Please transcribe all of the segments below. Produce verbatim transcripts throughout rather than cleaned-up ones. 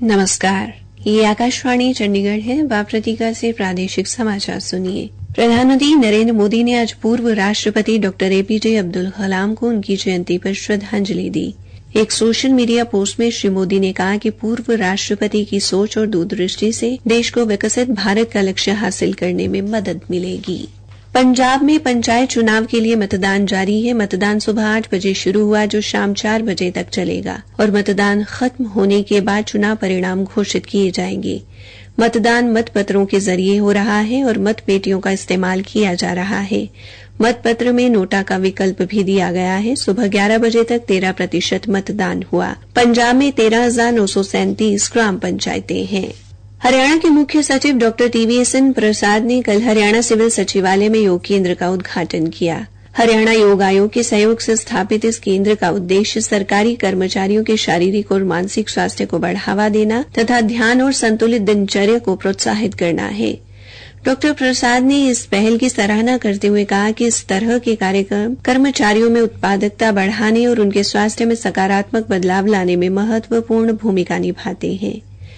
नमस्कार, ये आकाशवाणी चंडीगढ़ है। वाप्रतिका से प्रादेशिक समाचार सुनिए। प्रधानमंत्री नरेंद्र मोदी ने आज पूर्व राष्ट्रपति डॉक्टर एपीजे अब्दुल कलाम को उनकी जयंती पर श्रद्धांजलि दी। एक सोशल मीडिया पोस्ट में श्री मोदी ने कहा कि पूर्व राष्ट्रपति की सोच और दूरदृष्टि से देश को विकसित भारत का लक्ष्य हासिल करने में मदद मिलेगी। पंजाब में पंचायत चुनाव के लिए मतदान जारी है। मतदान सुबह आठ बजे शुरू हुआ, जो शाम चार बजे तक चलेगा और मतदान खत्म होने के बाद चुनाव परिणाम घोषित किए जाएंगे। मतदान मतपत्रों के जरिए हो रहा है और मतपेटियों का इस्तेमाल किया जा रहा है। मतपत्र में नोटा का विकल्प भी दिया गया है। सुबह ग्यारह बजे तक तेरह प्रतिशत मतदान हुआ। पंजाब में तेरह हजार नौ सौ सैंतीस ग्राम पंचायतें हैं। हरियाणा के मुख्य सचिव डॉक्टर टीवीएस प्रसाद ने कल हरियाणा सिविल सचिवालय में योग केंद्र का उद्घाटन किया। हरियाणा योग आयोग के सहयोग से स्थापित इस केंद्र का उद्देश्य सरकारी कर्मचारियों के शारीरिक और मानसिक स्वास्थ्य को बढ़ावा देना तथा ध्यान और संतुलित दिनचर्या को प्रोत्साहित करना है। डॉक्टर प्रसाद ने इस पहल की सराहना करते हुए कहा कि इस तरह के कार्यक्रम कर्मचारियों में उत्पादकता बढ़ाने और उनके स्वास्थ्य में सकारात्मक बदलाव लाने में महत्वपूर्ण भूमिका निभाते हैं।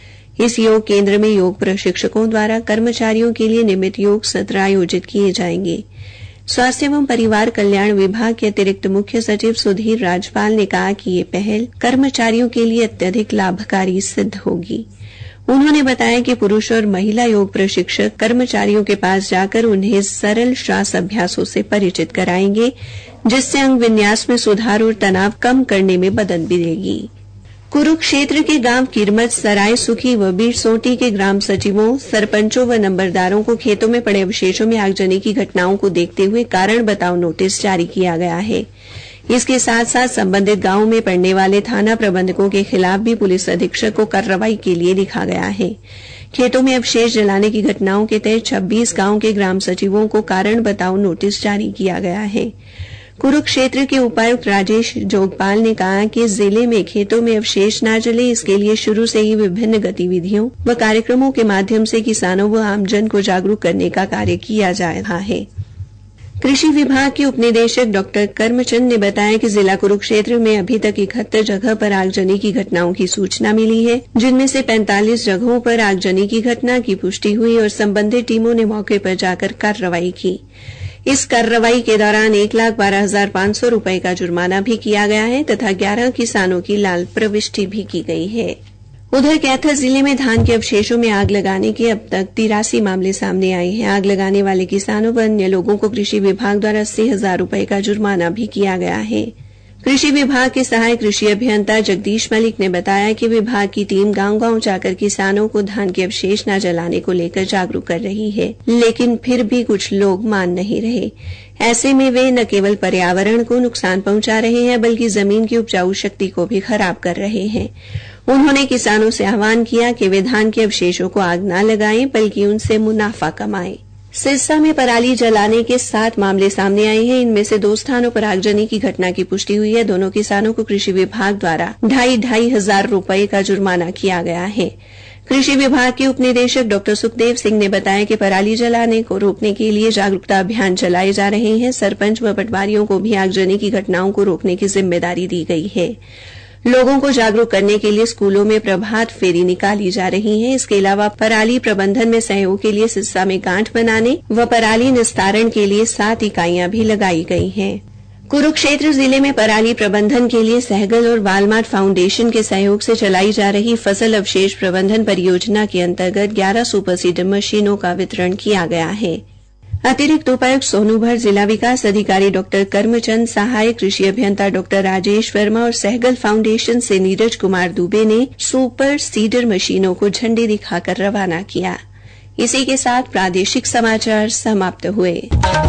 इस योग केंद्र में योग प्रशिक्षकों द्वारा कर्मचारियों के लिए नियमित योग सत्र आयोजित किए जाएंगे। स्वास्थ्य एवं परिवार कल्याण विभाग के अतिरिक्त मुख्य सचिव सुधीर राजपाल ने कहा कि ये पहल कर्मचारियों के लिए अत्यधिक लाभकारी सिद्ध होगी। उन्होंने बताया कि पुरुष और महिला योग प्रशिक्षक कर्मचारियों के पास जाकर उन्हें सरल श्वास अभ्यासों से परिचित कराएंगे, जिससे अंग विन्यास में सुधार और तनाव कम करने में मदद मिलेगी। कुरुक्षेत्र के गांव किरमत सराय सुखी व बीर सोटी के ग्राम सचिवों, सरपंचों व नंबरदारों को खेतों में पड़े अवशेषों में आगजनी की घटनाओं को देखते हुए कारण बताओ नोटिस जारी किया गया है। इसके साथ साथ संबंधित गांवों में पड़ने वाले थाना प्रबंधकों के खिलाफ भी पुलिस अधीक्षक को कार्रवाई के लिए लिखा गया है। खेतों में अवशेष जलाने की घटनाओं के तहत छब्बीस गांवों के ग्राम सचिवों को कारण बताओ नोटिस जारी किया गया है। कुरुक्षेत्र के उपायुक्त राजेश जोगपाल ने कहा कि जिले में खेतों में अवशेष न जले, इसके लिए शुरू से ही विभिन्न गतिविधियों व कार्यक्रमों के माध्यम से किसानों व आमजन को जागरूक करने का कार्य किया जा रहा है। कृषि विभाग के उपनिदेशक डॉक्टर कर्मचंद ने बताया कि जिला कुरुक्षेत्र में अभी तक इकहत्तर जगह पर आगजनी की घटनाओं की सूचना मिली है, जिनमें से पैंतालीस जगहों पर आगजनी की घटना की पुष्टि हुई और संबंधित टीमों ने मौके पर जाकर कार्रवाई की। इस कार्रवाई के दौरान एक लाख बारह हजार पांच सौ रूपये का जुर्माना भी किया गया है तथा ग्यारह किसानों की लाल प्रविष्टि भी की गई है। उधर कैथर जिले में धान के अवशेषों में आग लगाने के अब तक तिरासी मामले सामने आए हैं। आग लगाने वाले किसानों व अन्य लोगों को कृषि विभाग द्वारा अस्सी हजार रूपये का जुर्माना भी किया गया है। कृषि विभाग के सहायक कृषि अभियंता जगदीश मलिक ने बताया कि विभाग की टीम गांव-गांव जाकर किसानों को धान के अवशेष न जलाने को लेकर जागरूक कर रही है, लेकिन फिर भी कुछ लोग मान नहीं रहे। ऐसे में वे न केवल पर्यावरण को नुकसान पहुंचा रहे हैं, बल्कि जमीन की उपजाऊ शक्ति को भी खराब कर रहे हैं। उन्होंने किसानों से आह्वान किया कि वे धान के अवशेषों को आग न लगाएं, बल्कि उनसे मुनाफा कमाएं। सिरसा में पराली जलाने के सात मामले सामने आए हैं। इनमें से दो स्थानों पर आगजनी की घटना की पुष्टि हुई है। दोनों किसानों को कृषि विभाग द्वारा ढाई ढाई हजार रूपये का जुर्माना किया गया है। कृषि विभाग के उपनिदेशक डॉक्टर सुखदेव सिंह ने बताया कि पराली जलाने को रोकने के लिए जागरूकता अभियान चलाए जा रहे हैं। सरपंच व पटवारियों को भी आगजनी की घटनाओं को रोकने की जिम्मेदारी दी गई है। लोगों को जागरूक करने के लिए स्कूलों में प्रभात फेरी निकाली जा रही है। इसके अलावा पराली प्रबंधन में सहयोग के लिए सिरसा में गांठ बनाने व पराली निस्तारण के लिए सात इकाइयां भी लगाई गई हैं। कुरुक्षेत्र जिले में पराली प्रबंधन के लिए सहगल और वालमार्ट फाउंडेशन के सहयोग से चलाई जा रही फसल अवशेष प्रबंधन परियोजना के अंतर्गत ग्यारह सुपर सीडर मशीनों का वितरण किया गया है। अतिरिक्त उपायुक्त सोनूभर, जिला विकास अधिकारी डॉक्टर कर्मचंद, सहायक कृषि अभियंता डॉक्टर राजेश वर्मा और सहगल फाउंडेशन से नीरज कुमार दुबे ने सुपर सीडर मशीनों को झंडी दिखाकर रवाना किया। इसी के साथ प्रादेशिक समाचार समाप्त हुए।